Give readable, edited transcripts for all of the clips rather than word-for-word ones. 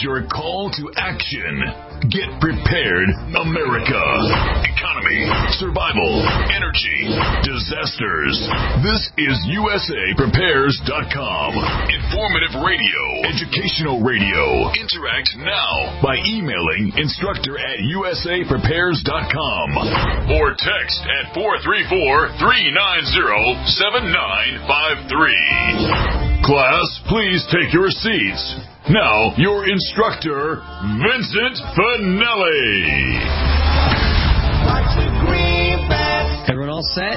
your call to action. Get prepared, America. Economy, survival, energy, disasters. This is USAPrepares.com. Informative radio, educational radio. Interact now by emailing instructor@USAPrepares.com or text at 434-390-7953. Class, please take your seats. Now, your instructor, Vincent Finelli. Everyone all set?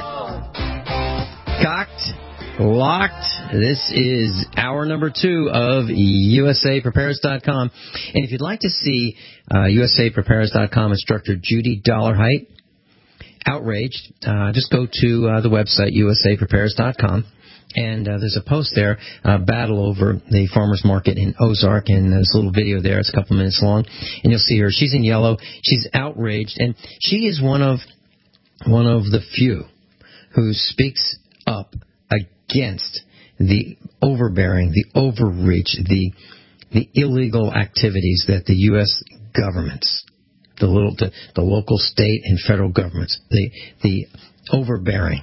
Cocked? Locked? This is hour number 2 of USAPrepares.com. And if you'd like to see USAPrepares.com instructor Judy Dollarheight outraged, just go to the website, USAPrepares.com. And there's a post there, battle over the farmer's market in Ozark, and there's a little video there. It's a couple minutes long, and you'll see her. She's in yellow. She's outraged, and she is one of the few who speaks up against the overbearing, the overreach, the illegal activities that the U.S. governments, the local, state, and federal governments, the overbearing.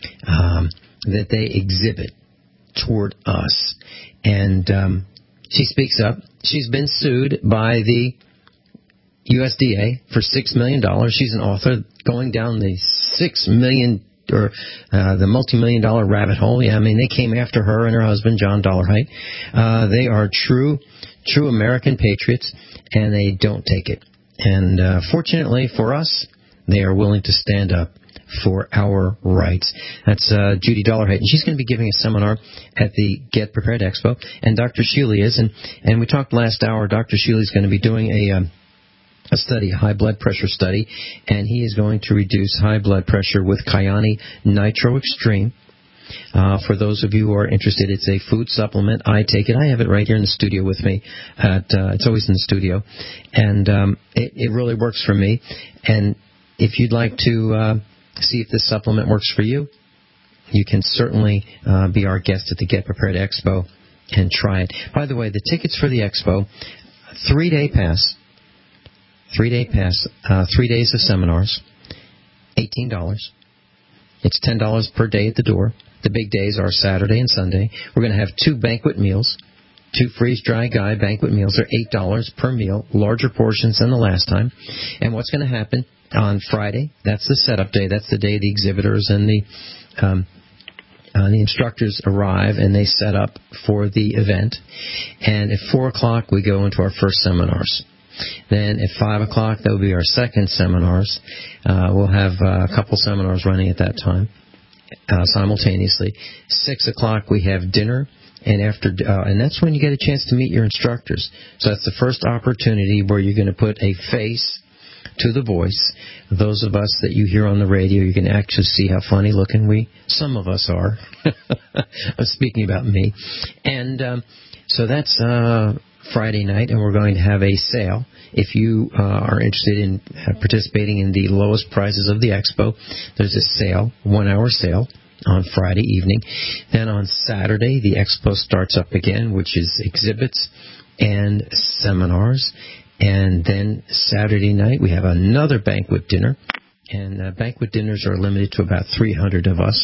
That they exhibit toward us. And she speaks up. She's been sued by the USDA for $6 million. She's an author going down the $6 million or the multi-million-dollar rabbit hole. Yeah, I mean, they came after her and her husband, John Dollarheight. They are true American patriots, and they don't take it. And fortunately for us, they are willing to stand up for our rights. That's Judy Dollarheight, and she's going to be giving a seminar at the Get Prepared Expo, and Dr. Shealy is, and we talked last hour, Dr. Shealy is going to be doing a study, a high blood pressure study, and he is going to reduce high blood pressure with Kyani Nitro Extreme. For those of you who are interested, it's a food supplement. I take it. I have it right here in the studio with me. It's always in the studio, and it really works for me. And if you'd like to see if this supplement works for you, you can certainly be our guest at the Get Prepared Expo and try it. By the way, the tickets for the Expo, 3-day pass, 3 days of seminars, $18. It's $10 per day at the door. The big days are Saturday and Sunday. We're going to have 2 banquet meals. 2 freeze-dry guy banquet meals are $8 per meal, larger portions than the last time. And what's going to happen on Friday, that's the setup day. That's the day the exhibitors and the instructors arrive and they set up for the event. And at 4 o'clock, we go into our first seminars. Then at 5 o'clock, that will be our second seminars. We'll have a couple seminars running at that time simultaneously. 6 o'clock, we have dinner. And and that's when you get a chance to meet your instructors. So that's the first opportunity where you're going to put a face to the voice. Those of us that you hear on the radio, you can actually see how funny looking some of us are. I'm speaking about me. And so that's Friday night, and we're going to have a sale. If you are interested in participating in the lowest prizes of the expo, there's a sale, 1-hour sale on Friday evening. Then on Saturday, the expo starts up again, which is exhibits and seminars. And then Saturday night, we have another banquet dinner. And banquet dinners are limited to about 300 of us.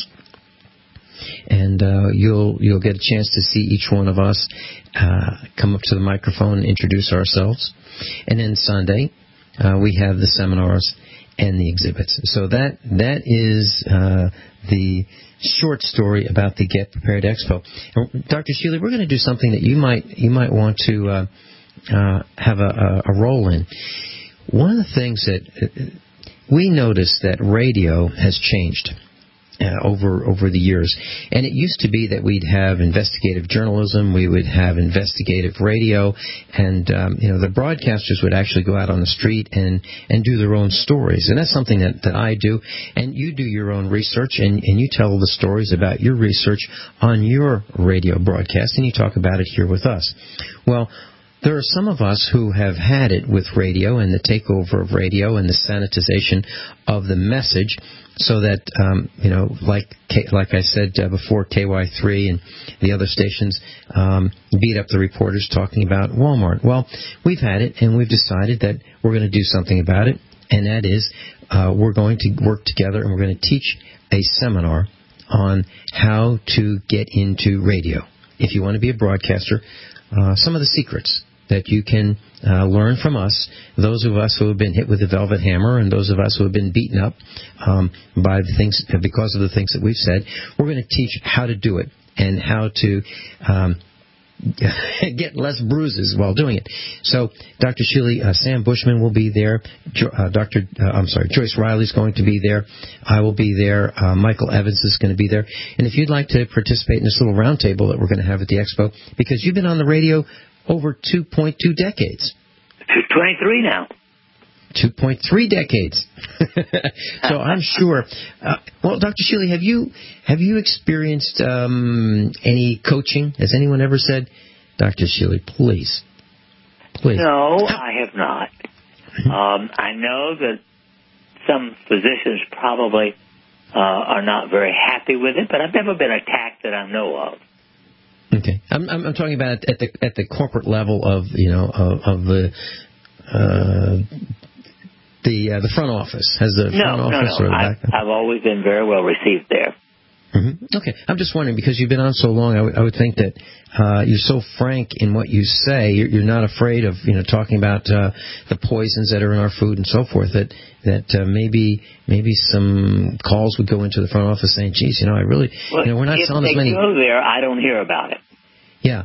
And you'll get a chance to see each one of us come up to the microphone and introduce ourselves. And then Sunday, we have the seminars and the exhibits. So that is the short story about the Get Prepared Expo. And Dr. Shealy, we're going to do something that you might want to have a role in. One of the things that we noticed that radio has changed over the years. And it used to be that we'd have investigative journalism, we would have investigative radio, and the broadcasters would actually go out on the street and do their own stories. And that's something that I do. And you do your own research, and you tell the stories about your research on your radio broadcast, and you talk about it here with us. Well, there are some of us who have had it with radio and the takeover of radio and the sanitization of the message, so that, like I said before, KY3 and the other stations beat up the reporters talking about Walmart. Well, we've had it, and we've decided that we're going to do something about it, and that is we're going to work together, and we're going to teach a seminar on how to get into radio. If you want to be a broadcaster, some of the secrets that you can learn from us, those of us who have been hit with the velvet hammer and those of us who have been beaten up by the things, because of the things that we've said. We're going to teach how to do it and how to get less bruises while doing it. So, Dr. Shealy, Sam Bushman will be there. Joyce Riley's going to be there. I will be there. Michael Evans is going to be there. And if you'd like to participate in this little roundtable that we're going to have at the expo, because you've been on the radio over 2.2 decades. 23 now. 2.3 decades. So I'm sure. Well, Dr. Shealy, have you experienced any coaching? Has anyone ever said, Dr. Shealy, please? No, I have not. I know that some physicians probably are not very happy with it, but I've never been attacked that I know of. Okay, I'm talking about at the corporate level of the front office. Has the front office? No. I've always been very well received there. Mm-hmm. Okay, I'm just wondering, because you've been on so long, I would think that you're so frank in what you say. You're not afraid of talking about the poisons that are in our food and so forth. That maybe some calls would go into the front office saying, "Geez, I really, we're not selling as many." If they go there, I don't hear about it. Yeah.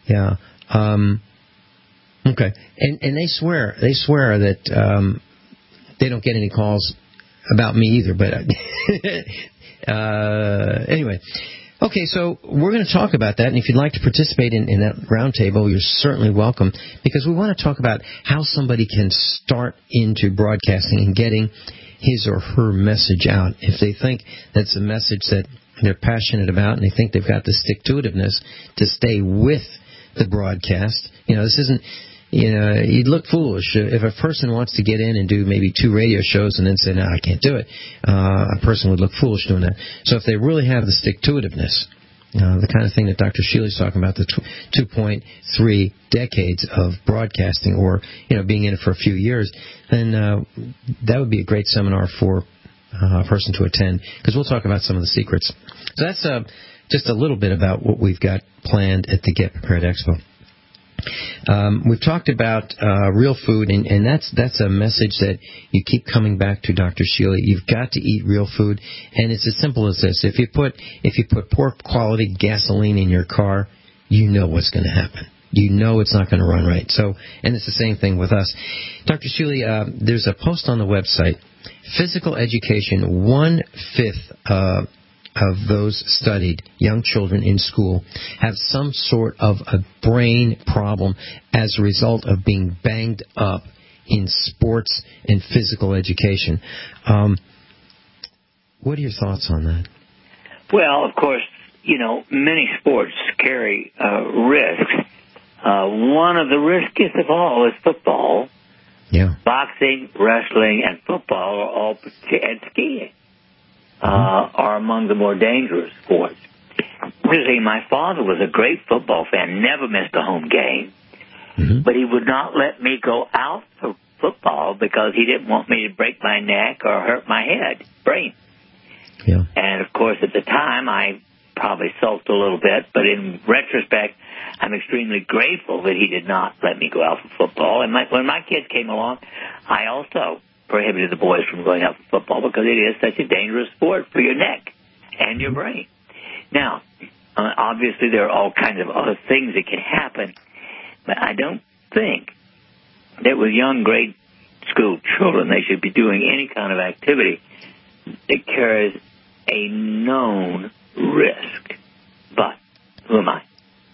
Okay, and they swear that they don't get any calls about me either. But anyway. Okay, so we're going to talk about that, and if you'd like to participate in that roundtable, you're certainly welcome, because we want to talk about how somebody can start into broadcasting and getting his or her message out. If they think that's a message that they're passionate about and they think they've got the stick-to-itiveness to stay with the broadcast, this isn't... you'd look foolish if a person wants to get in and do maybe 2 radio shows and then say, no, I can't do it. A person would look foolish doing that. So if they really have the stick-to-itiveness, the kind of thing that Dr. Shealy's talking about, the 2.3 decades of broadcasting, or being in it for a few years, then that would be a great seminar for a person to attend, because we'll talk about some of the secrets. So that's just a little bit about what we've got planned at the Get Prepared Expo. We've talked about real food, and that's a message that you keep coming back to, Dr. Shealy. You've got to eat real food, and it's as simple as this. If you put poor quality gasoline in your car, you know what's going to happen. You know it's not going to run right. So, and it's the same thing with us. Dr. Shealy, there's a post on the website. Physical education, 1/5 of those studied, young children in school, have some sort of a brain problem as a result of being banged up in sports and physical education. What are your thoughts on that? Well, of course, many sports carry risks. One of the riskiest of all is football. Yeah. Boxing, wrestling, and football and skiing are among the more dangerous sports. Really, my father was a great football fan, never missed a home game, but he would not let me go out for football because he didn't want me to break my neck or hurt my brain. Yeah. And, of course, at the time, I probably sulked a little bit, but in retrospect, I'm extremely grateful that he did not let me go out for football. And when my kids came along, I also prohibited the boys from going out for football because it is such a dangerous sport for your neck and your brain. Now, obviously there are all kinds of other things that can happen, but I don't think that with young grade school children they should be doing any kind of activity that carries a known risk. But who am I?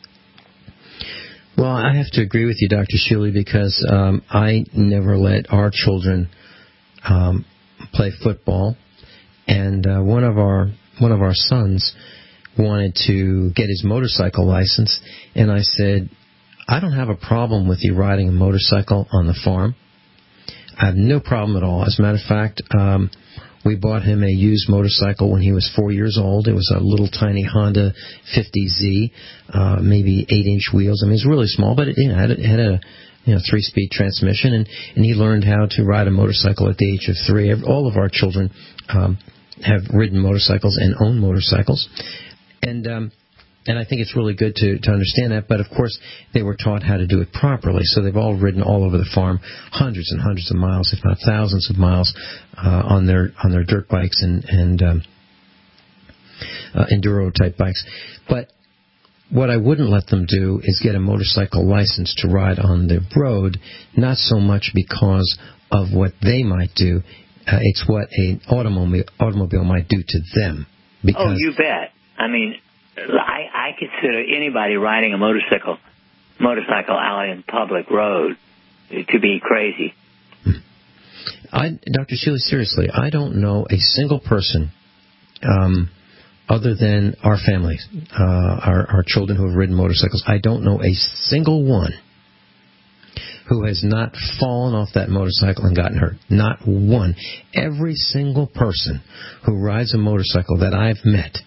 Well, I have to agree with you, Dr. Shealy, because I never let our children play football, and one of our sons wanted to get his motorcycle license, and I said, I don't have a problem with you riding a motorcycle on the farm. I have no problem at all. As a matter of fact, we bought him a used motorcycle when he was 4 years old. It was a little tiny Honda 50Z, maybe 8-inch wheels. I mean, it was really small, but it had a 3-speed transmission, and he learned how to ride a motorcycle at the age of 3. All of our children have ridden motorcycles and own motorcycles, and I think it's really good to understand that. But of course, they were taught how to do it properly, so they've all ridden all over the farm, hundreds and hundreds of miles, if not thousands of miles, on their dirt bikes and enduro type bikes. But what I wouldn't let them do is get a motorcycle license to ride on the road, not so much because of what they might do. It's what an automobile might do to them. Because, oh, you bet. I mean, I consider anybody riding a motorcycle out in public road to be crazy. Dr. Shealy, seriously, I don't know a single person other than our families, our children who have ridden motorcycles. I don't know a single one who has not fallen off that motorcycle and gotten hurt. Not one. Every single person who rides a motorcycle that I've met,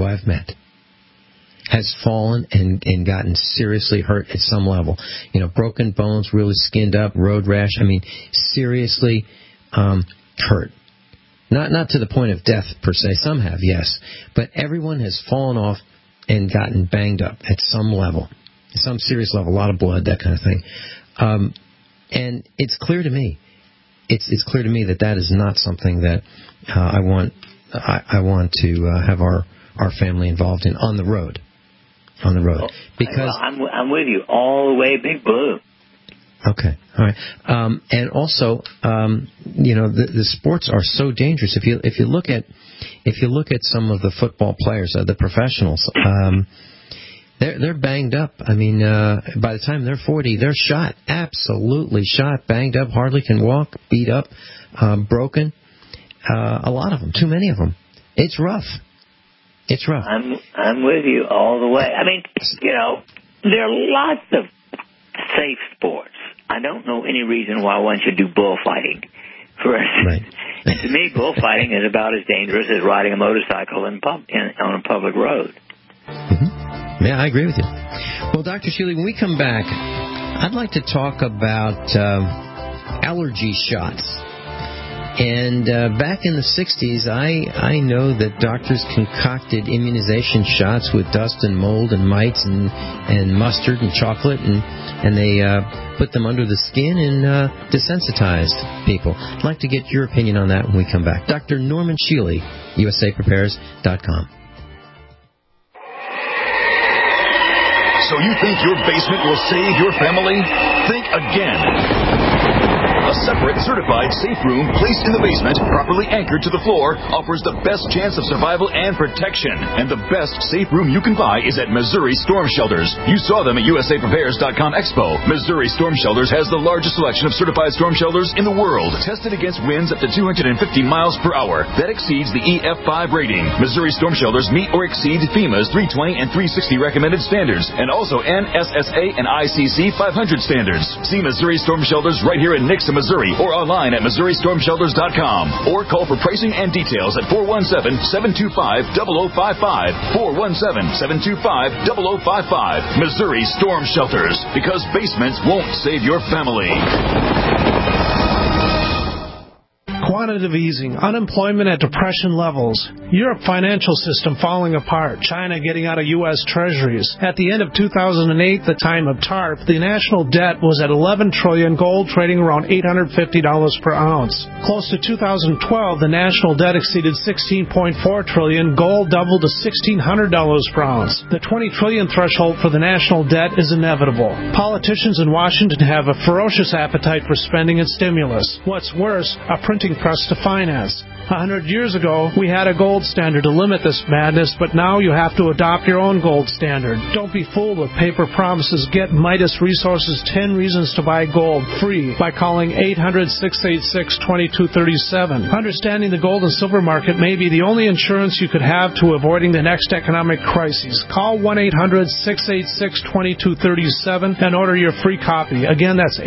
has fallen and gotten seriously hurt at some level. Broken bones, really skinned up, road rash. I mean, seriously hurt. Not to the point of death, per se. Some have, yes. But everyone has fallen off and gotten banged up at some level. Some serious level, a lot of blood, that kind of thing. And it's clear to me. It's clear to me that is not something that I want to have our family involved in on the road. Because I'm with you all the way, Big Blue. Okay, all right. And also, the sports are so dangerous. If you look at some of the football players, the professionals, they're banged up. I mean, by the time they're 40, they're shot, absolutely shot, banged up, hardly can walk, beat up, broken. A lot of them, too many of them. It's rough. It's rough. I'm with you all the way. I mean, there are lots of safe sports. I don't know any reason why one should do bullfighting. Right. To me, bullfighting is about as dangerous as riding a motorcycle on a public road. Mm-hmm. Yeah, I agree with you. Well, Dr. Shealy, when we come back, I'd like to talk about allergy shots. And back in the 60s, I know that doctors concocted immunization shots with dust and mold and mites and mustard and chocolate, and they put them under the skin and desensitized people. I'd like to get your opinion on that when we come back. Dr. Norman Shealy, USAPrepares.com. So you think your basement will save your family? Think again. A separate, certified safe room placed in the basement, properly anchored to the floor, offers the best chance of survival and protection. And the best safe room you can buy is at Missouri Storm Shelters. You saw them at USAPrepares.com Expo. Missouri Storm Shelters has the largest selection of certified storm shelters in the world, tested against winds up to 250 miles per hour. That exceeds the EF5 rating. Missouri Storm Shelters meet or exceed FEMA's 320 and 360 recommended standards, and also NSSA and ICC 500 standards. See Missouri Storm Shelters right here in Nixon, Missouri, or online at MissouriStormShelters.com, or call for pricing and details at 417-725-0055, 417-725-0055. Missouri Storm Shelters, because basements won't save your family. Quantitative easing, unemployment at depression levels, Europe financial system falling apart, China getting out of U.S. treasuries. At the end of 2008, the time of TARP, the national debt was at $11 trillion, gold trading around $850 per ounce. Close to 2012, the national debt exceeded $16.4 trillion, gold doubled to $1,600 per ounce. The $20 trillion threshold for the national debt is inevitable. Politicians in Washington have a ferocious appetite for spending and stimulus. What's worse, a printing press to finance. 100 years ago, we had a gold standard to limit this madness, but now you have to adopt your own gold standard. Don't be fooled with paper promises. Get Midas Resources 10 Reasons to Buy Gold free by calling 800-686-2237. Understanding the gold and silver market may be the only insurance you could have to avoiding the next economic crisis. Call 1-800-686-2237 and order your free copy. Again, that's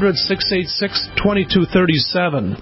800-686-2237.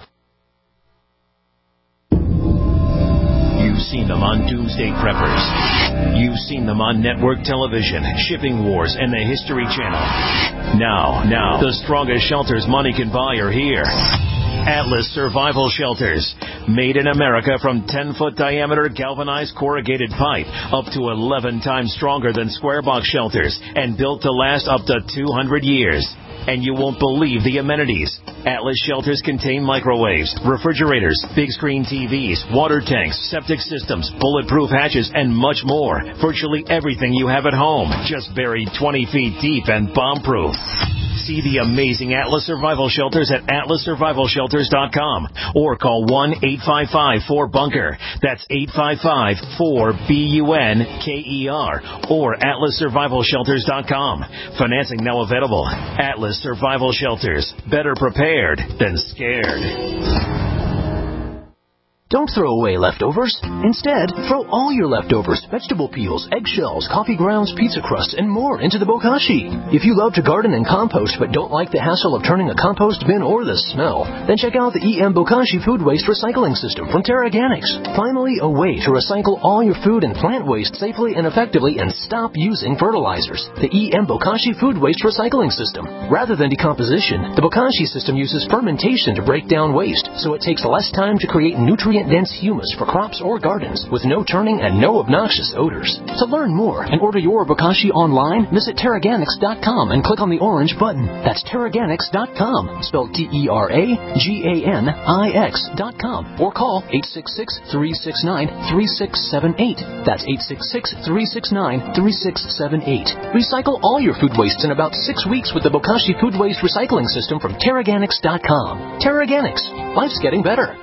You've seen them on Doomsday Preppers. You've seen them on network television, Shipping Wars, and the History Channel. Now, the strongest shelters money can buy are here. Atlas Survival Shelters. Made in America from 10-foot diameter galvanized corrugated pipe up to 11 times stronger than square box shelters and built to last up to 200 years. And you won't believe the amenities. Atlas shelters contain microwaves, refrigerators, big screen TVs, water tanks, septic systems, bulletproof hatches, and much more. Virtually everything you have at home, just buried 20 feet deep and bomb-proof. See the amazing Atlas Survival Shelters at atlassurvivalshelters.com or call 1-855-4BUNKER. That's 855-4BUNKER or atlassurvivalshelters.com. Financing now available. Atlas Survival Shelters. Better prepared than scared. Don't throw away leftovers. Instead, throw all your leftovers, vegetable peels, eggshells, coffee grounds, pizza crusts, and more into the bokashi. If you love to garden and compost but don't like the hassle of turning a compost bin or the smell, then check out the EM Bokashi Food Waste Recycling System from TerraGanix. Finally, a way to recycle all your food and plant waste safely and effectively and stop using fertilizers. The EM Bokashi Food Waste Recycling System. Rather than decomposition, the Bokashi system uses fermentation to break down waste, so it takes less time to create nutrient-dense humus for crops or gardens with no turning and no obnoxious odors. To learn more and order your Bokashi online, visit TerraGanix.com and click on the orange button. That's TerraGanix.com, spelled TerraGanix.com, or call 866-369-3678. That's 866-369-3678. Recycle all your food wastes in about 6 weeks with the Bokashi Food Waste Recycling System from TerraGanix.com. TerraGanix. Life's getting better.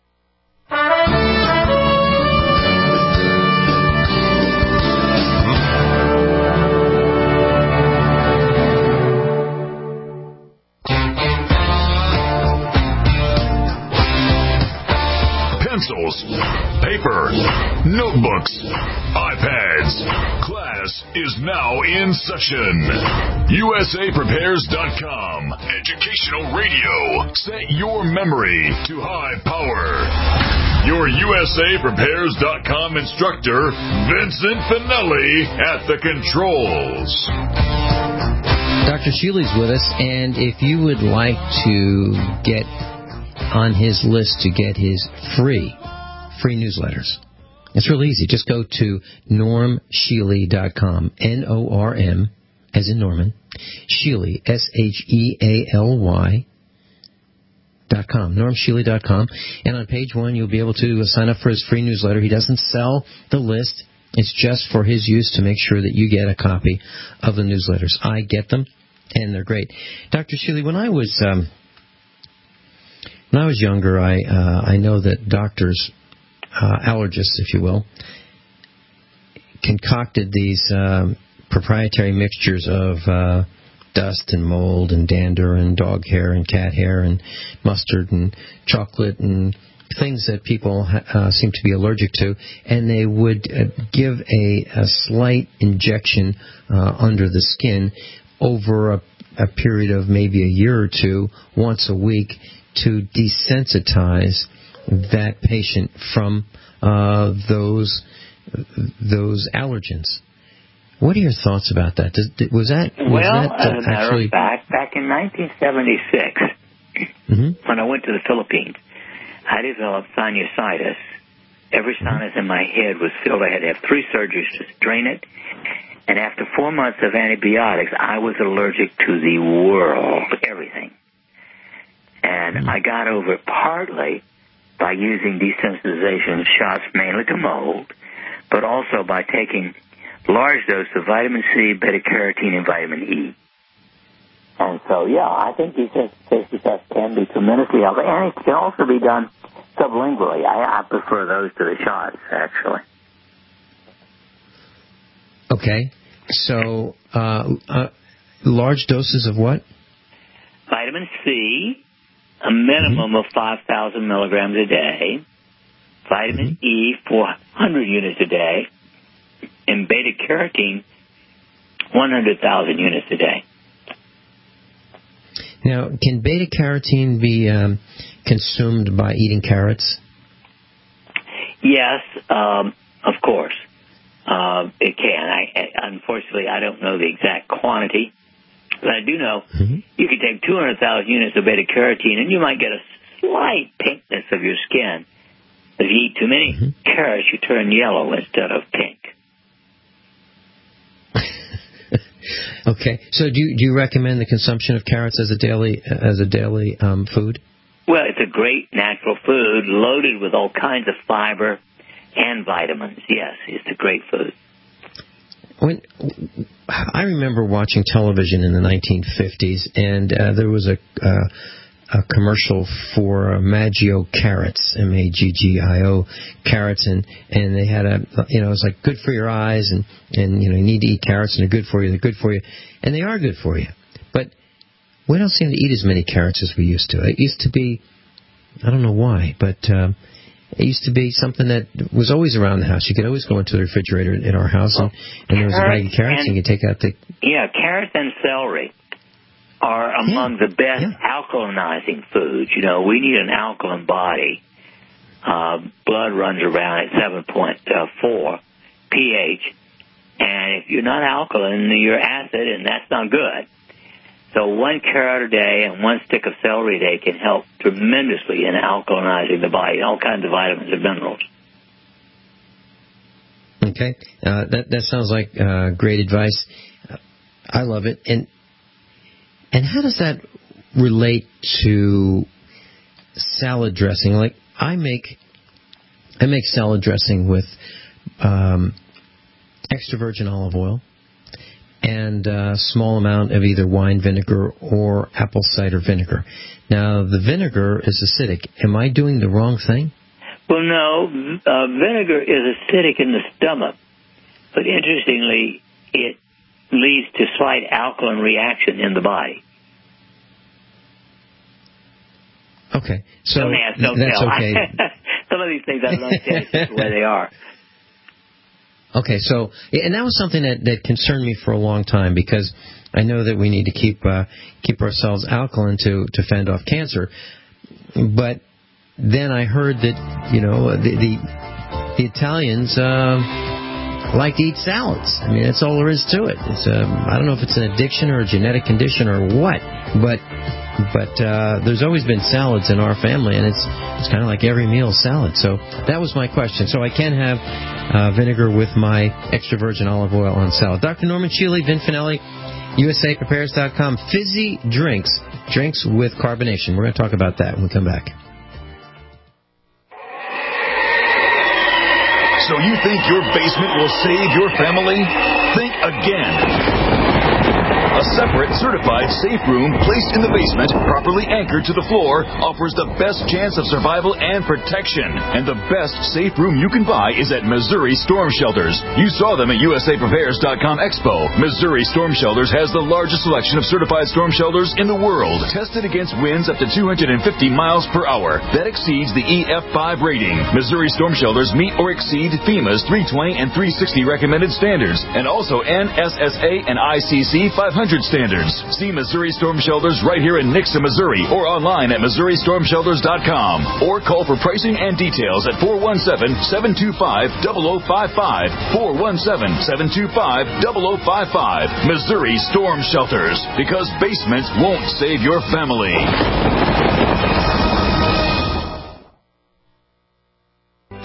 Pencils, paper, notebooks, iPads. Class is now in session. USAPrepares.com. Educational radio. Set your memory to high power. Your USAPrepares.com instructor, Vincent Finelli, at the controls. Dr. Sheely's with us, and if you would like to get on his list to get his free newsletters, it's really easy. Just go to normsheely.com, Norm, as in Norman, Sheely, SHEALY.com, normsheely.com, and on page 1 you'll be able to sign up for his free newsletter. He doesn't sell the list. It's just for his use to make sure that you get a copy of the newsletters. I get them, and they're great. Dr. Sheely, when I was younger, I know that doctors, allergists, if you will, concocted these proprietary mixtures of dust and mold and dander and dog hair and cat hair and mustard and chocolate and things that people seem to be allergic to, and they would give a slight injection under the skin over a period of maybe a year or two, once a week, to desensitize that patient from those allergens. What are your thoughts about that? Actually, back in 1976, when I went to the Philippines, I developed sinusitis. Every sinus in my head was filled. I had to have 3 surgeries to drain it. And after 4 months of antibiotics, I was allergic to the world, everything. And I got over it partly by using desensitization shots mainly to mold, but also by taking large dose of vitamin C, beta-carotene, and vitamin E. And so, yeah, I think desensitization tests can be tremendously helpful. And it can also be done sublingually. I prefer those to the shots, actually. Okay. So, large doses of what? Vitamin C, a minimum of 5,000 milligrams a day. Vitamin E, 400 units a day. And beta-carotene, 100,000 units a day. Now, can beta-carotene be consumed by eating carrots? Yes, of course. It can. Unfortunately, I don't know the exact quantity, but I do know you can take 200,000 units of beta-carotene, and you might get a slight pinkness of your skin. If you eat too many carrots, you turn yellow instead of pink. Okay. So do you recommend the consumption of carrots as a daily food? Well, it's a great natural food loaded with all kinds of fiber and vitamins. Yes, it's a great food. I remember watching television in the 1950s, and there was a commercial for Maggio carrots, Maggio carrots, and they had it was like good for your eyes, and you need to eat carrots, and they're good for you, and they are good for you. But we don't seem to eat as many carrots as we used to. It used to be, I don't know why, but it used to be something that was always around the house. You could always go into the refrigerator in our house, and there was a bag of carrots, and you could take out the... Yeah, carrots and celery are among the best alkalinizing foods. We need an alkaline body. Blood runs around at 7.4 pH, and if you're not alkaline, you're acid, and that's not good. So one carrot a day and one stick of celery a day can help tremendously in alkalinizing the body, all kinds of vitamins and minerals. Okay. That sounds like great advice. I love it. And how does that relate to salad dressing? Like I make salad dressing with extra virgin olive oil and a small amount of either wine vinegar or apple cider vinegar. Now, the vinegar is acidic. Am I doing the wrong thing? Well, no. Vinegar is acidic in the stomach, but interestingly, it leads to slight alkaline reaction in the body. Okay, so don't ask, don't that's tell. okay. Some of these things I love to tell you just the way they are. Okay, so, and that was something that concerned me for a long time, because I know that we need to keep ourselves alkaline to fend off cancer. But then I heard that, the Italians like to eat salads. I mean, that's all there is to it. It's I don't know if it's an addiction or a genetic condition or what, but there's always been salads in our family, and it's kind of like every meal is salad. So that was my question. So I can have vinegar with my extra virgin olive oil on salad. Dr. Norman Shealy, Vin Finelli, USAPrepares.com. Fizzy drinks with carbonation. We're going to talk about that when we come back. So you think your basement will save your family? Think again. A separate, certified safe room placed in the basement, properly anchored to the floor, offers the best chance of survival and protection. And the best safe room you can buy is at Missouri Storm Shelters. You saw them at USAPrepares.com Expo. Missouri Storm Shelters has the largest selection of certified storm shelters in the world, tested against winds up to 250 miles per hour. That exceeds the EF5 rating. Missouri Storm Shelters meet or exceed FEMA's 320 and 360 recommended standards, and also NSSA and ICC 500 standards. See Missouri Storm Shelters right here in Nixa, Missouri, or online at MissouriStormShelters.com. Or call for pricing and details at 417-725-0055. 417-725-0055. Missouri Storm Shelters. Because basements won't save your family.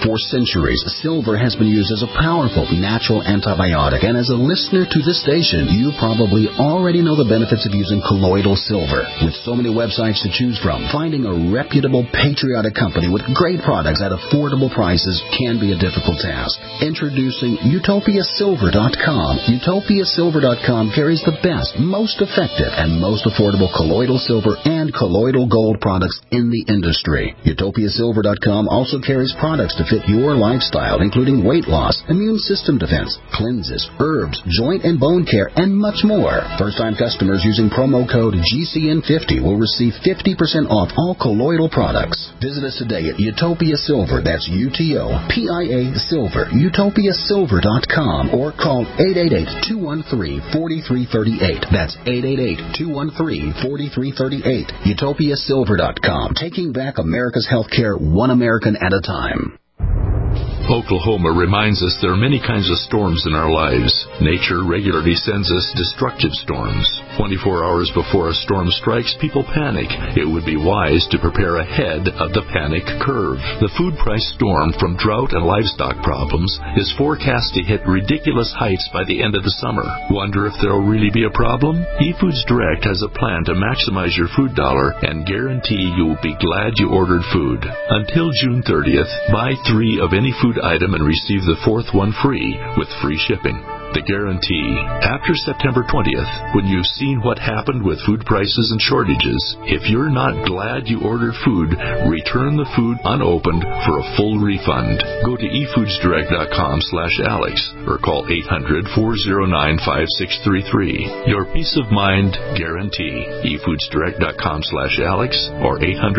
For centuries, silver has been used as a powerful natural antibiotic, and as a listener to this station, you probably already know the benefits of using colloidal silver. With so many websites to choose from, finding a reputable, patriotic company with great products at affordable prices can be a difficult task. Introducing UtopiaSilver.com. UtopiaSilver.com carries the best, most effective, and most affordable colloidal silver and colloidal gold products in the industry. UtopiaSilver.com also carries products to fit your lifestyle, including weight loss, immune system defense, cleanses, herbs, joint and bone care, and much more. First-time customers using promo code GCN50 will receive 50% off all colloidal products. Visit us today at Utopia Silver. That's UTOPIA Silver. UtopiaSilver.com or call 888-213-4338. That's 888-213-4338. UtopiaSilver.com. Taking back America's healthcare one American at a time. Oklahoma reminds us there are many kinds of storms in our lives. Nature regularly sends us destructive storms. 24 hours before a storm strikes, people panic. It would be wise to prepare ahead of the panic curve. The food price storm from drought and livestock problems is forecast to hit ridiculous heights by the end of the summer. Wonder if there will really be a problem? eFoods Direct has a plan to maximize your food dollar and guarantee you will be glad you ordered food. Until June 30th, buy 3 of any food item and receive the 4th one free with free shipping. The guarantee. After September 20th, when you've seen what happened with food prices and shortages, if you're not glad you ordered food, return the food unopened for a full refund. Go to efoodsdirect.com/Alex or call 800-409-5633. Your peace of mind guarantee. efoodsdirect.com/Alex or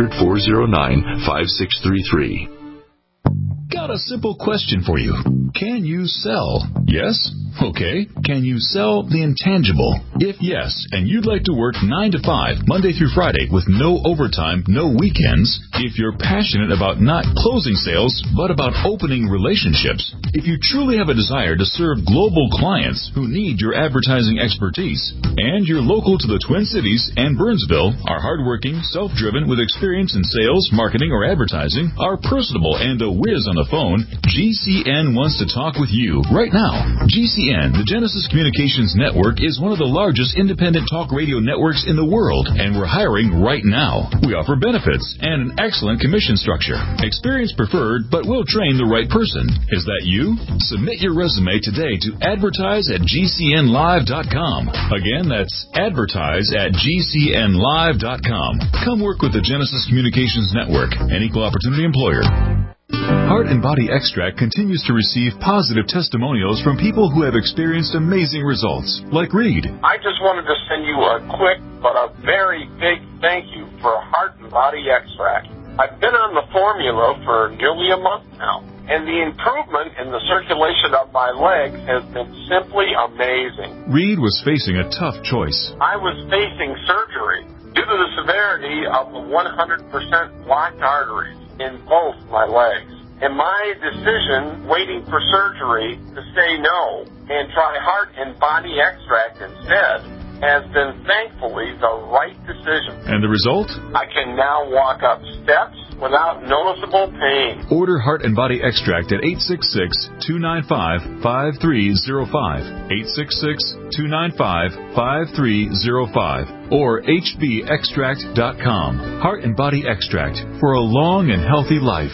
800-409-5633. Got a simple question for you. Can you sell? Yes? Okay. Can you sell the intangible? If yes, and you'd like to work 9 to 5, Monday through Friday, with no overtime, no weekends, if you're passionate about not closing sales, but about opening relationships, if you truly have a desire to serve global clients who need your advertising expertise, and you're local to the Twin Cities and Burnsville, are hardworking, self-driven, with experience in sales, marketing, or advertising, are personable, and a whiz on the phone, GCN wants to talk with you right now. GCN, the Genesis Communications Network, is one of the largest independent talk radio networks in the world, and we're hiring right now. We offer benefits and an excellent commission structure. Experience preferred, but we'll train the right person. Is that you? Submit your resume today to advertise@gcnlive.com. Again, that's advertise@gcnlive.com. Come work with the Genesis Communications Network, an equal opportunity employer. Heart and Body Extract continues to receive positive testimonials from people who have experienced amazing results, like Reed. I just wanted to send you a quick but a very big thank you for Heart and Body Extract. I've been on the formula for nearly a month now, and the improvement in the circulation of my legs has been simply amazing. Reed was facing a tough choice. I was facing surgery due to the severity of the 100% blocked arteries in both my legs. And my decision, waiting for surgery, to say no and try Heart and Body Extract instead, has been thankfully the right decision. And the result? I can now walk up steps without noticeable pain. Order Heart and Body Extract at 866-295-5305, 866-295-5305, or hbextract.com. Heart and Body Extract for a long and healthy life.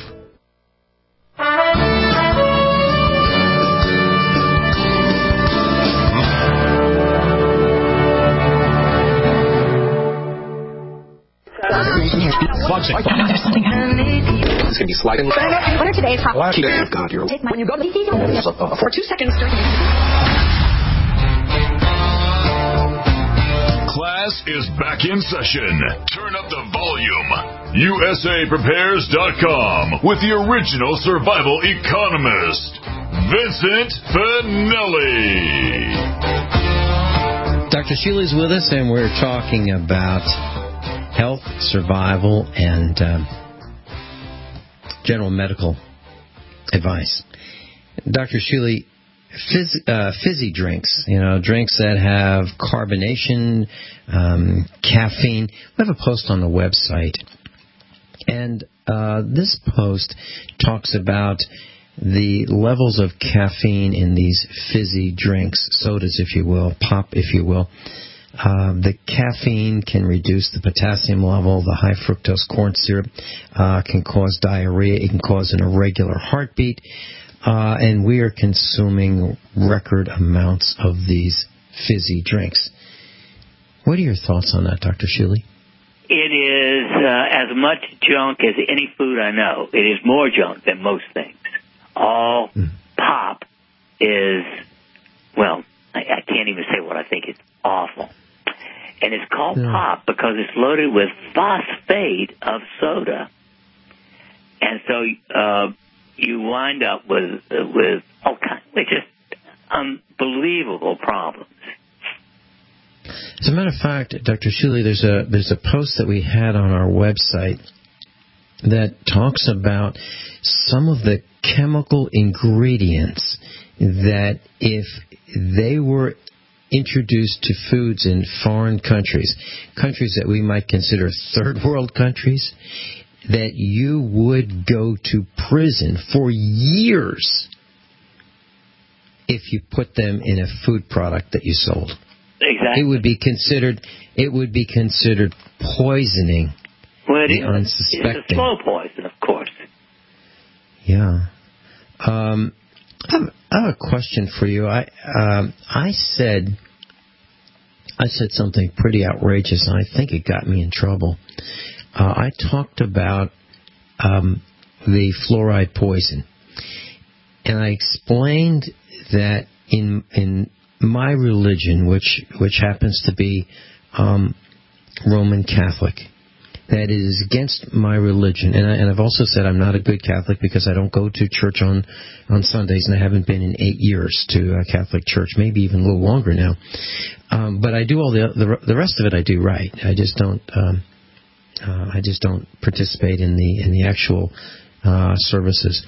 There's something happening. It's going to be sliding. What are today's hot? God, you're... When you go to the for 2 seconds. Class is back in session. Turn up the volume. USAPrepares.com with the original survival economist, Vincent Finelli. Dr. Sheely's with us, and we're talking about health, survival, and general medical advice. Dr. Sheely, fizzy drinks, drinks that have carbonation, caffeine. We have a post on the website And this post talks about the levels of caffeine in these fizzy drinks, sodas, if you will, pop, if you will. The caffeine can reduce the potassium level. The high fructose corn syrup can cause diarrhea. It can cause an irregular heartbeat. And we are consuming record amounts of these fizzy drinks. What are your thoughts on that, Dr. Shuley? It is as much junk as any food I know. It is more junk than most things. All pop is, well, I can't even say what I think. It's awful. And it's called pop because it's loaded with phosphate of soda. And so you wind up with all kinds of just unbelievable problems. As a matter of fact, Dr. Shuley, there's a post that we had on our website that talks about some of the chemical ingredients that if they were introduced to foods in foreign countries that we might consider third world countries, that you would go to prison for years if you put them in a food product that you sold. Exactly. It would be considered poisoning the unsuspecting. It's a slow poison, of course. Yeah. I have a question for you. I said something pretty outrageous, and I think it got me in trouble. I talked about the fluoride poison, and I explained that in my religion, which happens to be Roman Catholic, that it is against my religion. And I've also said I'm not a good Catholic because I don't go to church on Sundays, and I haven't been in 8 years to a Catholic church, maybe even a little longer now. But I do all the rest of it. I do right. I just don't participate in the actual services.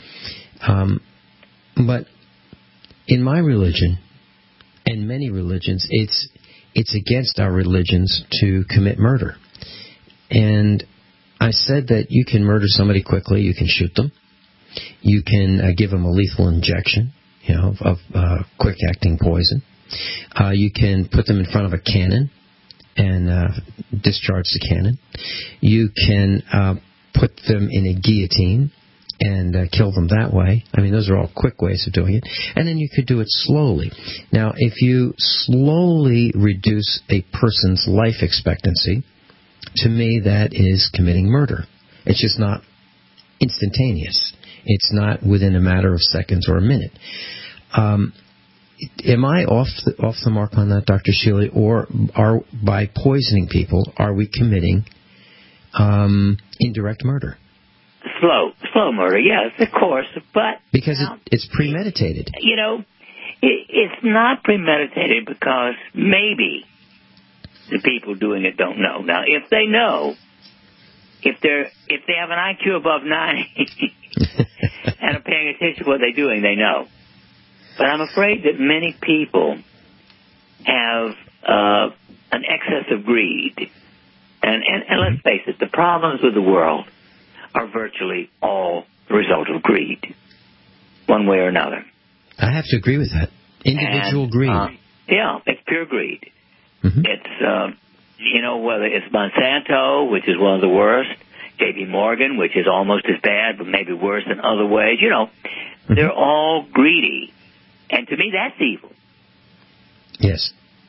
But in my religion, and many religions, it's against our religions to commit murder. And I said that you can murder somebody quickly. You can shoot them. You can give them a lethal injection, of quick-acting poison. You can put them in front of a cannon and discharge the cannon. You can put them in a guillotine and kill them that way. I mean, those are all quick ways of doing it. And then you could do it slowly. Now, if you slowly reduce a person's life expectancy, to me, that is committing murder. It's just not instantaneous. It's not within a matter of seconds or a minute. Am I off the mark on that, Dr. Shuley, or by poisoning people, are we committing indirect murder? Slow murder, yes, of course, but because it's premeditated. It's not premeditated because maybe the people doing it don't know. Now, if they know, if they have an IQ above 90 and are paying attention to what they're doing, they know. But I'm afraid that many people have an excess of greed, and let's face it, the problems with the world are virtually all the result of greed, one way or another. I have to agree with that. Individual greed. Yeah, it's pure greed. Mm-hmm. It's, whether it's Monsanto, which is one of the worst, J.P. Morgan, which is almost as bad, but maybe worse in other ways, they're all greedy. And to me, that's evil. Yes.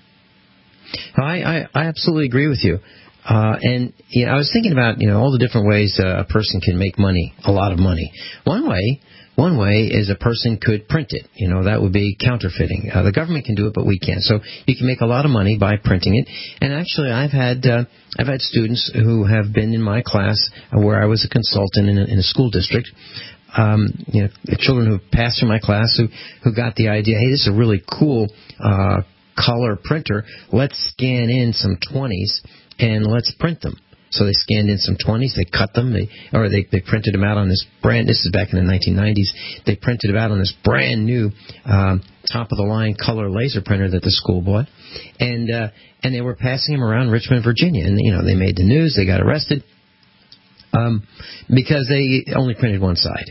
I absolutely agree with you. And I was thinking about all the different ways a person can make money, a lot of money. One way is a person could print it. That would be counterfeiting. The government can do it, but we can't. So you can make a lot of money by printing it. And actually, I've had students who have been in my class where I was a consultant in a school district. The children who passed through my class who got the idea, hey, this is a really cool color printer. Let's scan in some 20s and let's print them. So they scanned in some 20s, they cut them, they printed them out on this this is back in the 1990s, they printed them out on this brand new top-of-the-line color laser printer that the school bought, and they were passing them around Richmond, Virginia, and they made the news, they got arrested. Because they only printed one side.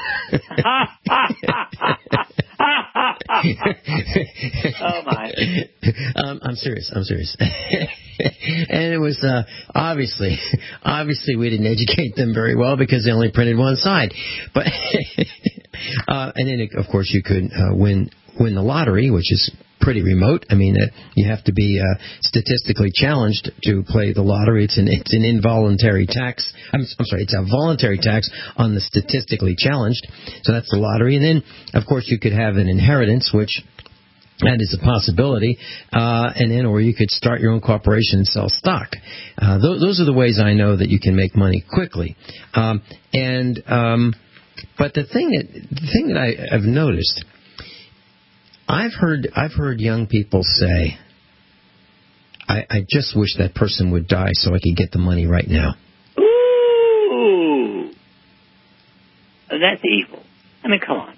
Oh my! I'm serious. And it was obviously we didn't educate them very well because they only printed one side. But and then of course you could win the lottery, which is pretty remote. I mean, you have to be statistically challenged to play the lottery. It's an involuntary tax. I'm sorry, it's a voluntary tax on the statistically challenged. So that's the lottery. And then, of course, you could have an inheritance, which that is a possibility. And then, or you could start your own corporation and sell stock. Those are the ways I know that you can make money quickly. But the thing that I've noticed. I've heard young people say, I just wish that person would die so I could get the money right now. Ooh, that's evil. I mean, come on,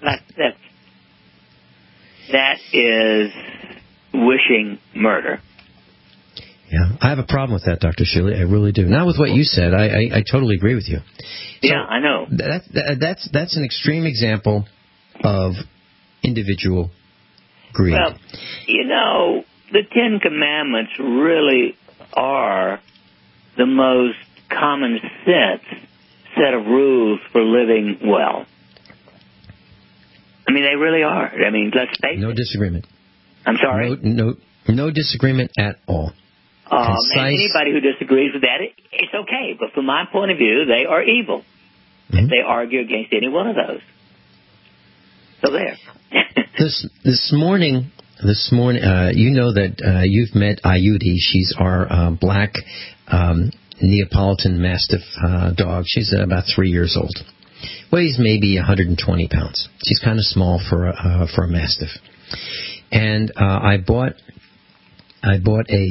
that is wishing murder. Yeah, I have a problem with that, Dr. Shilley. I really do. Not with what you said. I totally agree with you. So yeah, I know. That's an extreme example of individual greed. Well, the Ten Commandments really are the most common set of rules for living well. I mean, they really are. I mean, let's face it. No disagreement. I'm sorry? No disagreement at all. And anybody who disagrees with that, it's okay. But from my point of view, they are evil. If they argue against any one of those. So there. This morning, you know that you've met Ayuti. She's our black Neapolitan Mastiff dog. She's about 3 years old. Weighs maybe 120 pounds. She's kind of small for a Mastiff. And I bought a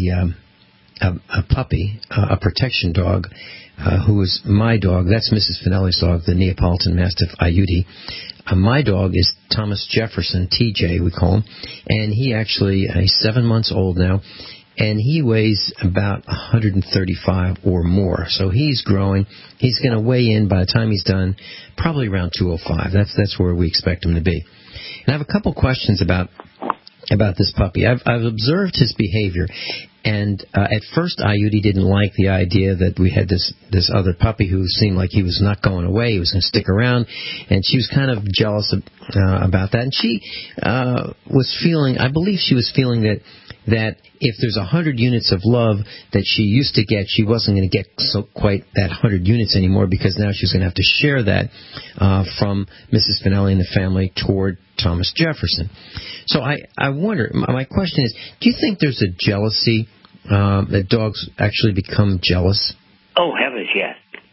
puppy, a protection dog, who was my dog. That's Mrs. Finelli's dog, the Neapolitan Mastiff Ayuti. My dog is Thomas Jefferson, TJ, we call him, and he's 7 months old now, and he weighs about 135 or more. So he's growing. He's going to weigh in by the time he's done, probably around 205. That's where we expect him to be. And I have a couple questions about this puppy. I've observed his behavior, and at first Ayuti didn't like the idea that we had this other puppy who seemed like he was not going away, he was going to stick around, and she was kind of jealous about that. And she was feeling that if there's 100 units of love that she used to get, she wasn't going to get quite that 100 units anymore, because now she's going to have to share that from Mrs. Finelli and the family toward Thomas Jefferson. So I wonder, my question is, do you think there's a jealousy, that dogs actually become jealous? Oh, heavens, yes.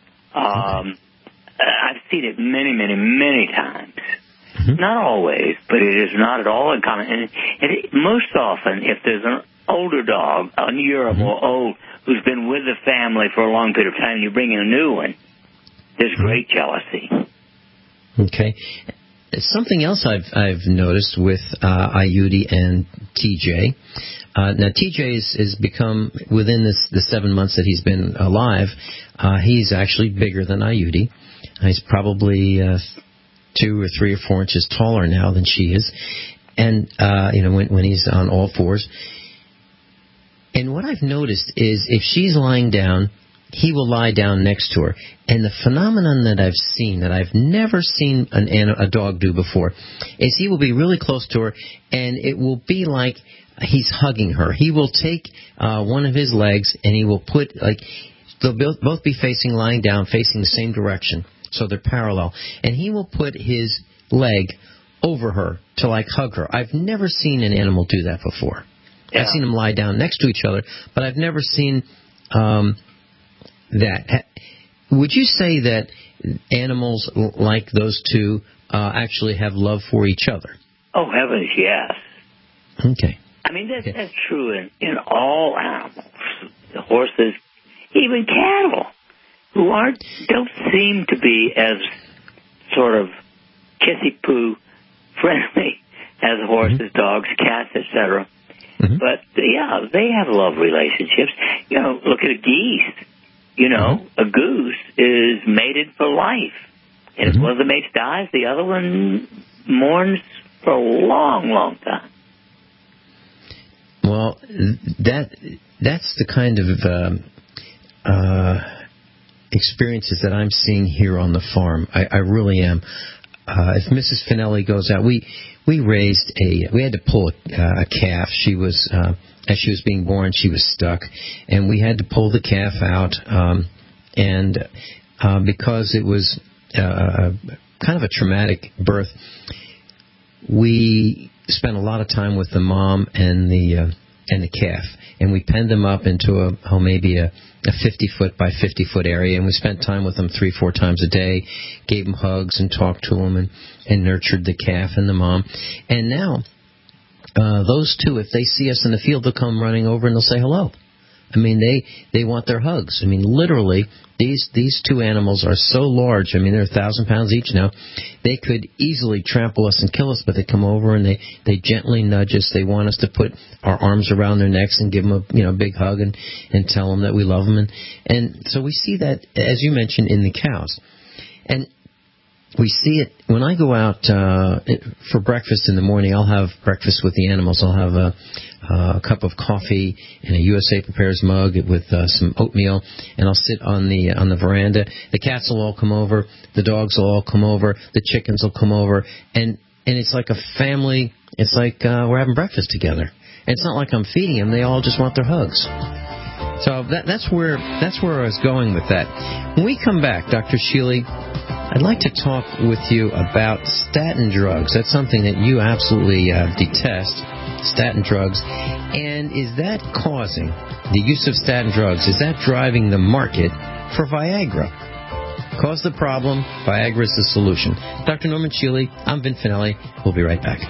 I've seen it many, many, many times. Mm-hmm. Not always, but it is not at all uncommon. And most often, if there's an older dog, a year or more old, who's been with the family for a long period of time, and you bring in a new one, there's great jealousy. Okay. Something else I've noticed with Ayuti and TJ. Now TJ has become, within the 7 months that he's been alive, he's actually bigger than Ayuti. He's probably 2 or 3 or 4 inches taller now than she is, and when he's on all fours. And what I've noticed is, if she's lying down, he will lie down next to her. And the phenomenon that I've seen, that I've never seen a dog do before, is he will be really close to her, and it will be like he's hugging her. He will take one of his legs, and he will put, they'll both be lying down, facing the same direction, so they're parallel. And he will put his leg over her to, hug her. I've never seen an animal do that before. Yeah. I've seen them lie down next to each other, but I've never seen that. Would you say that animals like those two actually have love for each other? Oh, heavens, yes. Okay. I mean, that's true in all animals. Horses, even cattle, who don't seem to be as sort of kissy-poo friendly as horses, dogs, cats, etc. Mm-hmm. But, yeah, they have love relationships. Look at a geese. you know, a goose is mated for life. And if one of the mates dies, the other one mourns for a long, long time. Well, that's the kind of experiences that I'm seeing here on the farm. I really am. If Mrs. Finelli goes out, we had to pull a calf. She was as she was being born, she was stuck, and we had to pull the calf out. And because it was kind of a traumatic birth, we spent a lot of time with the mom and the calf, and we penned them up into maybe a 50-foot by 50-foot area, and we spent time with them 3-4 times a day, gave them hugs and talked to them, and nurtured the calf and the mom. And now, those two, if they see us in the field, they'll come running over and they'll say hello. I mean, they want their hugs. I mean, literally, these two animals are so large. I mean, they're 1,000 pounds each now. They could easily trample us and kill us, but they come over and they gently nudge us. They want us to put our arms around their necks and give them a big hug and tell them that we love them. And so we see that, as you mentioned, in the cows. And we see it when I go out for breakfast in the morning. I'll have breakfast with the animals. I'll have a cup of coffee in a USA Prepares mug with some oatmeal, and I'll sit on the veranda. The cats will all come over. The dogs will all come over. The chickens will come over, and it's like a family. It's like we're having breakfast together. And it's not like I'm feeding them. They all just want their hugs. So that's where I was going with that. When we come back, Dr. Shealy, I'd like to talk with you about statin drugs. That's something that you absolutely detest, statin drugs. And is that causing the use of statin drugs? Is that driving the market for Viagra? Cause the problem, Viagra is the solution. Dr. Norman Shealy, I'm Vin Finelli. We'll be right back.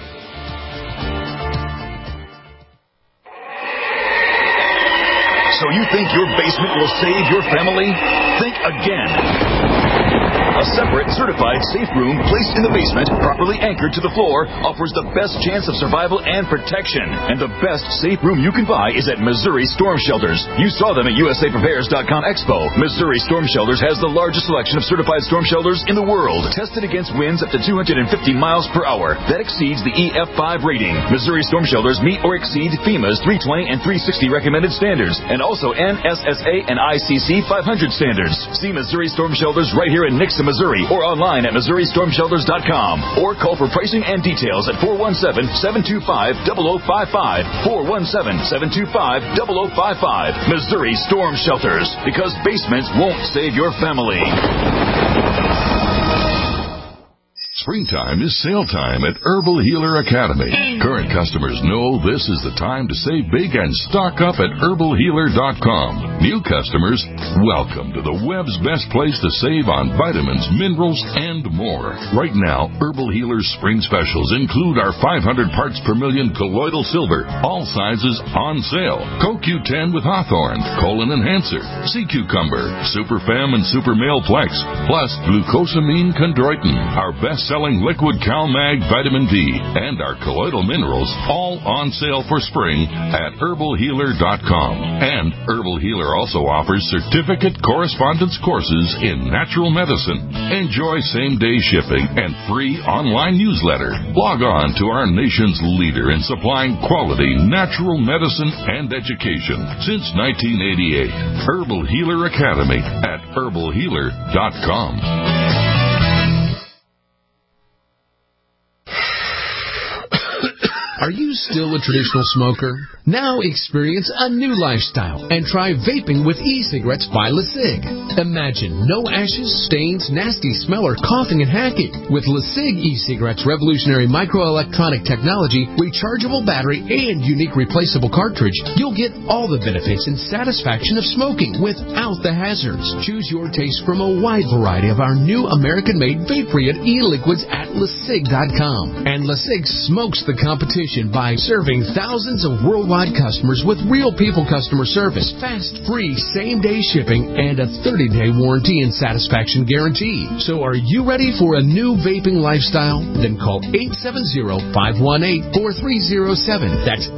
So you think your basement will save your family? Think again. A separate, certified safe room placed in the basement, properly anchored to the floor, offers the best chance of survival and protection. And the best safe room you can buy is at Missouri Storm Shelters. You saw them at USAPrepares.com Expo. Missouri Storm Shelters has the largest selection of certified storm shelters in the world, tested against winds up to 250 miles per hour. That exceeds the EF5 rating. Missouri Storm Shelters meet or exceed FEMA's 320 and 360 recommended standards, and also NSSA and ICC 500 standards. See Missouri Storm Shelters right here in Nixon, Missouri, or online at MissouriStormShelters.com, or call for pricing and details at 417-725-0055, 417-725-0055. Missouri Storm Shelters, because basements won't save your family. Springtime is sale time at Herbal Healer Academy. Current customers know this is the time to save big and stock up at herbalhealer.com. New customers, welcome to the web's best place to save on vitamins, minerals, and more. Right now, Herbal Healer's spring specials include our 500 parts per million colloidal silver, all sizes on sale. CoQ10 with Hawthorne, Colon Enhancer, Sea Cucumber, Super Fem and Super Male Plex, plus glucosamine chondroitin, our best-selling liquid CalMag vitamin D, and our colloidal minerals, all on sale for spring at herbalhealer.com. And Herbal Healer also offers certificate correspondence courses in natural medicine. Enjoy same-day shipping and free online newsletter. Log on to our nation's leader in supplying quality natural medicine and education since 1988. Herbal Healer Academy at herbalhealer.com. Are you still a traditional smoker? Now experience a new lifestyle and try vaping with e-cigarettes by LeSig. Imagine no ashes, stains, nasty smell, or coughing and hacking. With LeSig e-cigarettes' revolutionary microelectronic technology, rechargeable battery, and unique replaceable cartridge, you'll get all the benefits and satisfaction of smoking without the hazards. Choose your taste from a wide variety of our new American-made vape-free e-liquids at LeSig.com. And LeSig smokes the competition reputation by serving thousands of worldwide customers with real people customer service, fast, free, same-day shipping, and a 30-day warranty and satisfaction guarantee. So are you ready for a new vaping lifestyle? Then call 870-518-4307. That's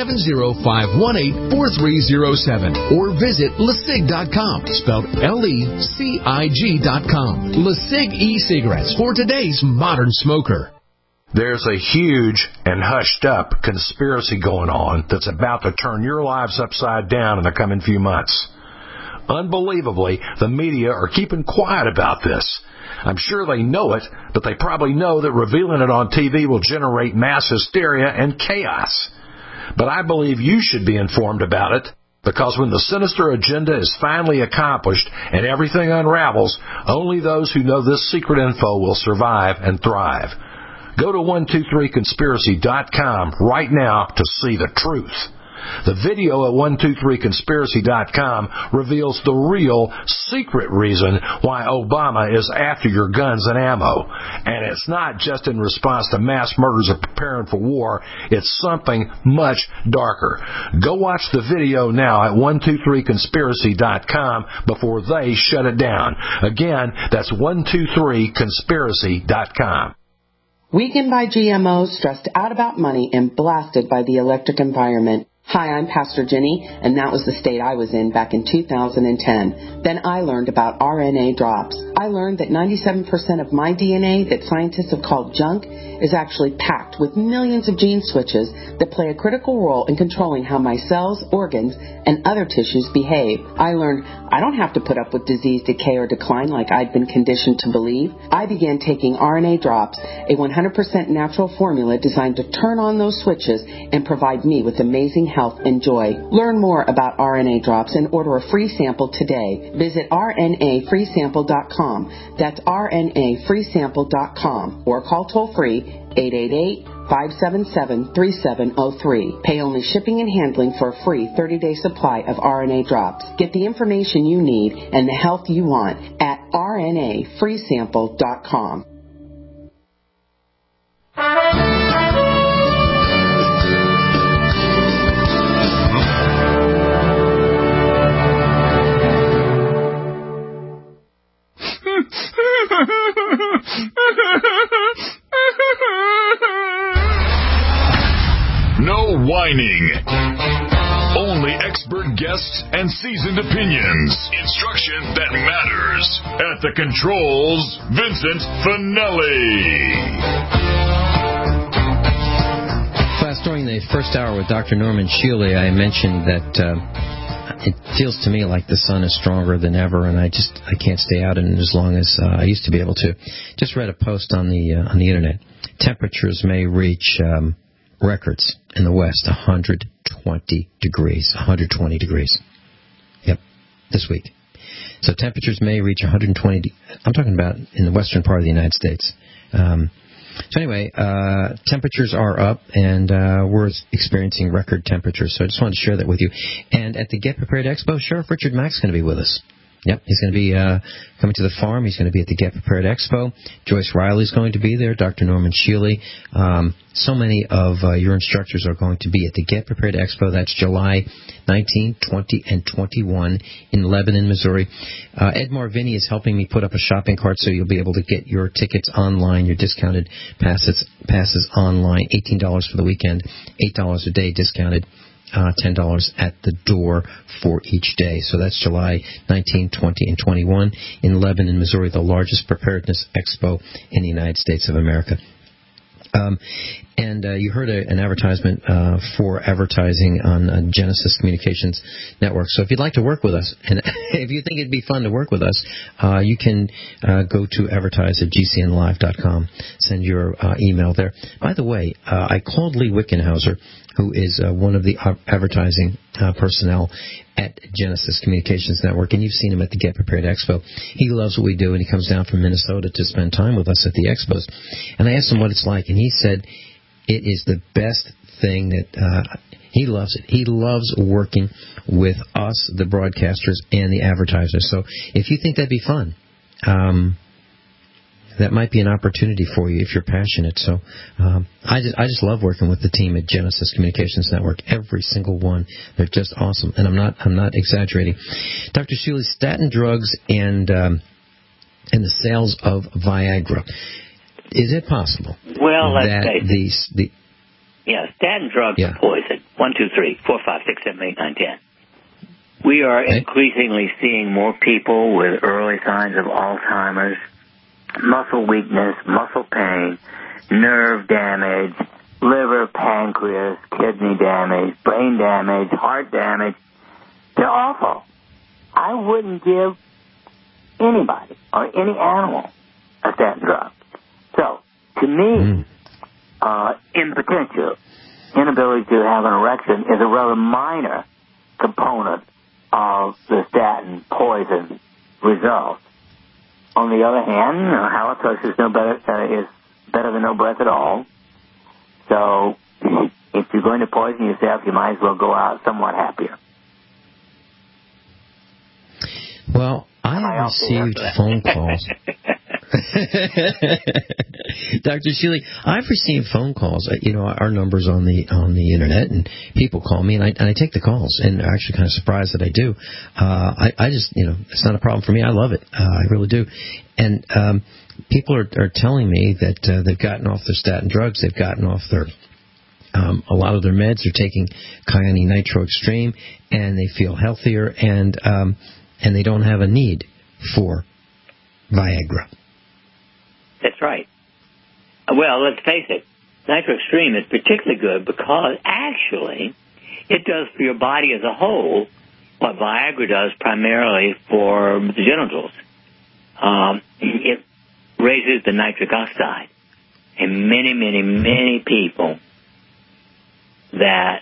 870-518-4307. Or visit LeSig.com, spelled LECIG.com. LeSig e-cigarettes for today's modern smoker. There's a huge and hushed-up conspiracy going on that's about to turn your lives upside down in the coming few months. Unbelievably, the media are keeping quiet about this. I'm sure they know it, but they probably know that revealing it on TV will generate mass hysteria and chaos. But I believe you should be informed about it, because when the sinister agenda is finally accomplished and everything unravels, only those who know this secret info will survive and thrive. Go to 123conspiracy.com right now to see the truth. The video at 123conspiracy.com reveals the real secret reason why Obama is after your guns and ammo. And it's not just in response to mass murders or preparing for war. It's something much darker. Go watch the video now at 123conspiracy.com before they shut it down. Again, that's 123conspiracy.com. Weakened by GMOs, stressed out about money, and blasted by the electric environment. Hi, I'm Pastor Jenny, and that was the state I was in back in 2010. Then I learned about RNA drops. I learned that 97% of my DNA that scientists have called junk is actually packed with millions of gene switches that play a critical role in controlling how my cells, organs, and other tissues behave. I learned I don't have to put up with disease, decay, or decline like I'd been conditioned to believe. I began taking RNA drops, a 100% natural formula designed to turn on those switches and provide me with amazing health and joy. Learn more about RNA drops and order a free sample today. Visit rnafreesample.com. That's rnafreesample.com or call toll-free 888-577-3703. Pay only shipping and handling for a free 30-day supply of RNA drops. Get the information you need and the health you want at rnafreesample.com. No whining. Only expert guests and seasoned opinions. Instruction that matters. At the controls, Vincent Finelli. Class, during the first hour with Dr. Norman Shealy, I mentioned that it feels to me like the sun is stronger than ever, and I can't stay out in it as long as I used to be able to. Just read a post on the internet. Temperatures may reach records in the West, 120 degrees. 120 degrees. Yep, this week. So temperatures may reach 120. I'm talking about in the western part of the United States. So anyway, temperatures are up, and we're experiencing record temperatures. So I just wanted to share that with you. And at the Get Prepared Expo, Sheriff Richard Mack's going to be with us. Yep, he's going to be coming to the farm. He's going to be at the Get Prepared Expo. Joyce Riley's going to be there. Dr. Norman Shealy. So many of your instructors are going to be at the Get Prepared Expo. That's July 19, 20, and 21 in Lebanon, Missouri. Ed Marvini is helping me put up a shopping cart so you'll be able to get your tickets online, your discounted passes online. $18 for the weekend, $8 a day discounted. $10 at the door for each day. So that's July 19, 20, and 21 in Lebanon, Missouri, the largest preparedness expo in the United States of America. And you heard an advertisement for advertising on Genesis Communications Network. So if you'd like to work with us, and if you think it'd be fun to work with us, you can go to advertise@gcnlive.com. Send your email there. By the way, I called Lee Wickenhauser, who is one of the advertising personnel at Genesis Communications Network, and you've seen him at the Get Prepared Expo. He loves what we do, and he comes down from Minnesota to spend time with us at the expos. And I asked him what it's like, and he said it is the best thing that he loves it. He loves working with us, the broadcasters, and the advertisers. So if you think that'd be fun, that might be an opportunity for you if you're passionate. So I just love working with the team at Genesis Communications Network. Every single one, they're just awesome, and I'm not exaggerating. Dr. Shuli, statin drugs and the sales of Viagra. Is it possible? Well, let's that say statin drugs are poison. 1, 2, 3, 4, 5, 6, 7, 8, 9, 10. We are increasingly seeing more people with early signs of Alzheimer's, muscle weakness, muscle pain, nerve damage, liver, pancreas, kidney damage, brain damage, heart damage. They're awful. I wouldn't give anybody or any animal a statin drug. So, to me, impotential, inability to have an erection, is a rather minor component of the statin poison result. On the other hand, halitosis is better than no breath at all. So, if you're going to poison yourself, you might as well go out somewhat happier. Well, I have received phone calls. Dr. Shuli, I've received phone calls. Our number's on the internet, and people call me, and I take the calls, and I'm actually kind of surprised that I do. I just, it's not a problem for me. I love it. I really do. And people are telling me that they've gotten off their statin drugs. They've gotten off their a lot of their meds. They're taking Kyani Nitro Extreme, and they feel healthier, and they don't have a need for Viagra. That's right. Well, let's face it, Nitro Extreme is particularly good because actually it does for your body as a whole what Viagra does primarily for the genitals. It raises the nitric oxide. And many, many, many people that,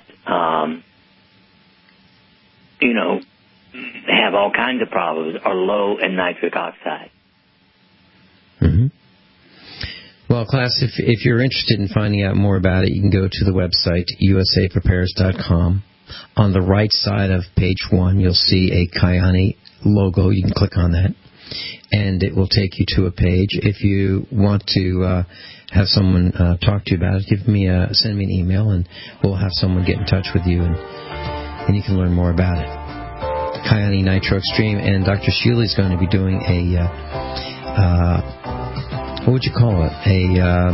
have all kinds of problems are low in nitric oxide. Mm-hmm. Well, class, if you're interested in finding out more about it, you can go to the website, usaprepares.com. On the right side of page 1, you'll see a Kyani logo. You can click on that, and it will take you to a page. If you want to have someone talk to you about it, send me an email, and we'll have someone get in touch with you, and you can learn more about it. Kyani Nitro Extreme, and Dr. Shuli is going to be doing what would you call it? A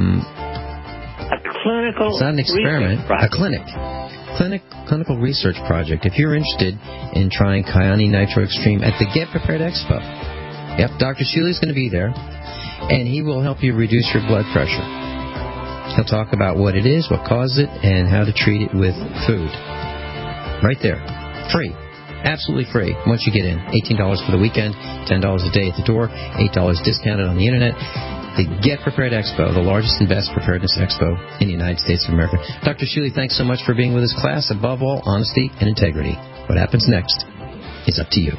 clinical. It's not an experiment. A clinical research project. If you're interested in trying Kyani Nitro Extreme at the Get Prepared Expo, Dr. Shuli is going to be there, and he will help you reduce your blood pressure. He'll talk about what it is, what causes it, and how to treat it with food. Right there, free. Absolutely free once you get in. $18 for the weekend, $10 a day at the door, $8 discounted on the internet. The Get Prepared Expo, the largest and best preparedness expo in the United States of America. Dr. Shuli, thanks so much for being with us, class. Above all, honesty and integrity. What happens next is up to you.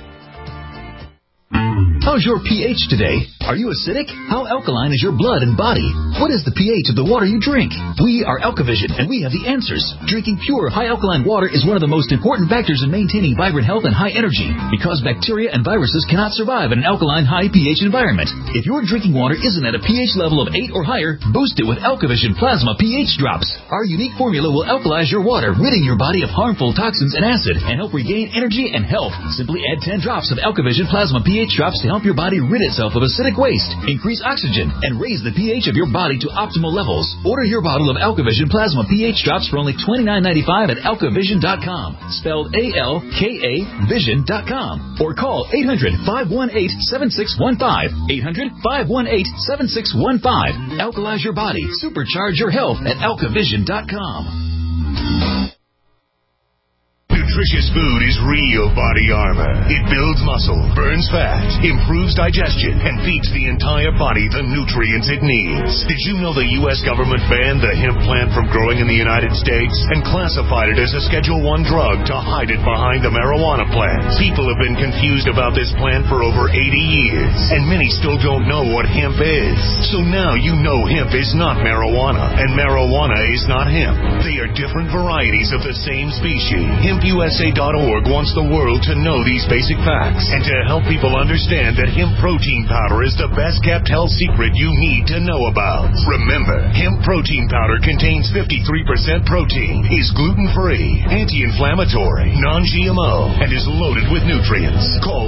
How's your pH today? Are you acidic? How alkaline is your blood and body? What is the pH of the water you drink? We are Alkavision, and we have the answers. Drinking pure, high alkaline water is one of the most important factors in maintaining vibrant health and high energy, because bacteria and viruses cannot survive in an alkaline, high pH environment. If your drinking water isn't at a pH level of 8 or higher, boost it with Alkavision Plasma pH Drops. Our unique formula will alkalize your water, ridding your body of harmful toxins and acid, and help regain energy and health. Simply add 10 drops of Alkavision Plasma pH Drops to help your body rid itself of acidic waste, increase oxygen, and raise the pH of your body to optimal levels. Order your bottle of Alkavision Plasma pH Drops for only $29.95 at alkavision.com, spelled A-L-K-A Vision.com, or call 800-518-7615, 800-518-7615. Alkalize your body, supercharge your health at alkavision.com. Nutritious food is real body armor. It builds muscle, burns fat, improves digestion, and feeds the entire body the nutrients it needs. Did you know the U.S. government banned the hemp plant from growing in the United States and classified it as a Schedule I drug to hide it behind the marijuana plant? People have been confused about this plant for over 80 years, and many still don't know what hemp is. So now you know hemp is not marijuana, and marijuana is not hemp. They are different varieties of the same species. Hemp HempUSA.org wants the world to know these basic facts and to help people understand that hemp protein powder is the best kept health secret you need to know about. Remember, hemp protein powder contains 53% protein, is gluten-free, anti-inflammatory, non-GMO, and is loaded with nutrients. Call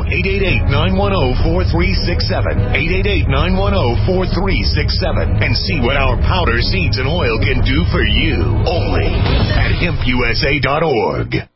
888-910-4367, 888-910-4367, and see what our powder, seeds, and oil can do for you. Only at HempUSA.org.